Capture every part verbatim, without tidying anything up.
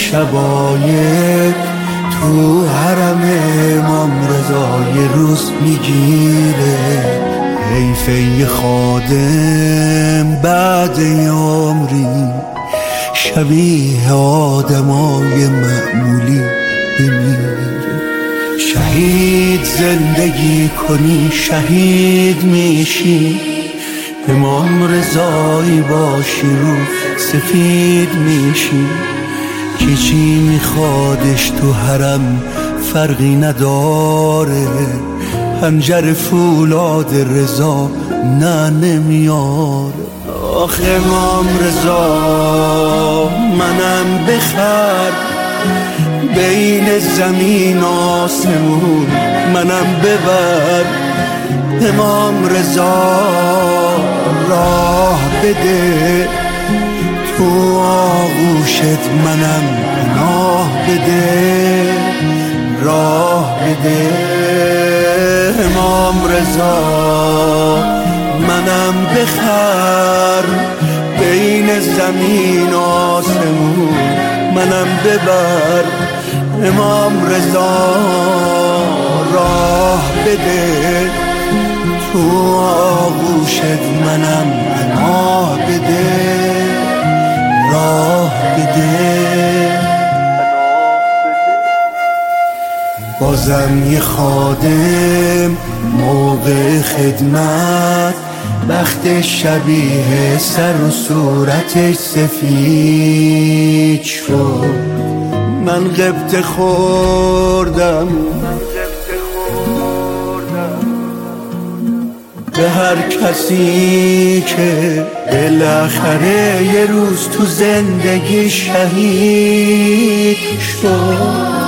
شبایه تو حرم امام رضا یه روز میگیره. حیفه یه خادم بعد عمری شبیه آدمای معمولی بمیره. شهید زندگی کنی شهید میشی، امام رضایی باشی رو سفید میشی. که چی میخوادش تو حرم فرقی نداره، پنجره فولاد رضا نه نمیاره. آخ امام رضا منم بخر، بین زمین آسمون منم ببر. امام رضا راه بده، تو آغوشت منم پناه بده. راه بده امام رضا منم بخر، بین زمین آسمون منم ببر. امام رضا راه بده، تو آغوشت منم پناه بده. راه بده. بازم یه خادم موقع خدمت، بخت شبیه سر و صورتش سفید شد. من غبطه خوردم به هر کسی که بالاخره یه روز تو زندگی شهید شد.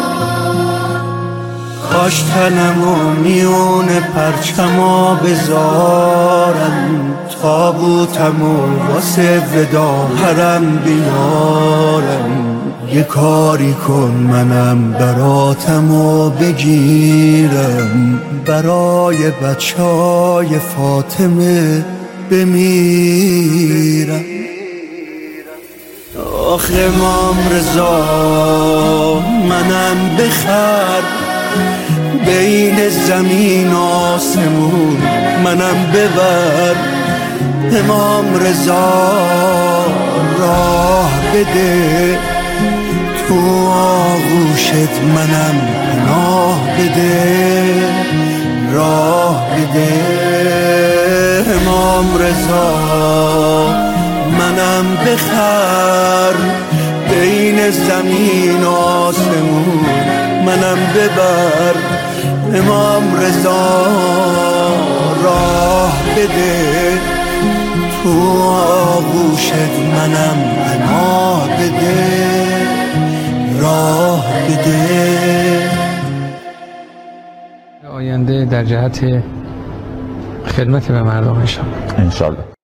کاش تنمو میون پرچما بذارم، تابوتمو واسه ودا حرم بیارم. یه کاری کن منم براتمو بگیرم، برای بچهای فاطمه بمیرم. آخ امام رضا منم بخر، بین زمین آسمون منم ببر. امام رضا راه بده، تو آغوشت منم پناه بده. راه بده امام رضا منم بخر، بین زمین آسمون منم ببر. امام رضا راه بده، تو آغوشت منم پناه بده. راه بده. آینده در جهت خدمت به مردم انشاءالله.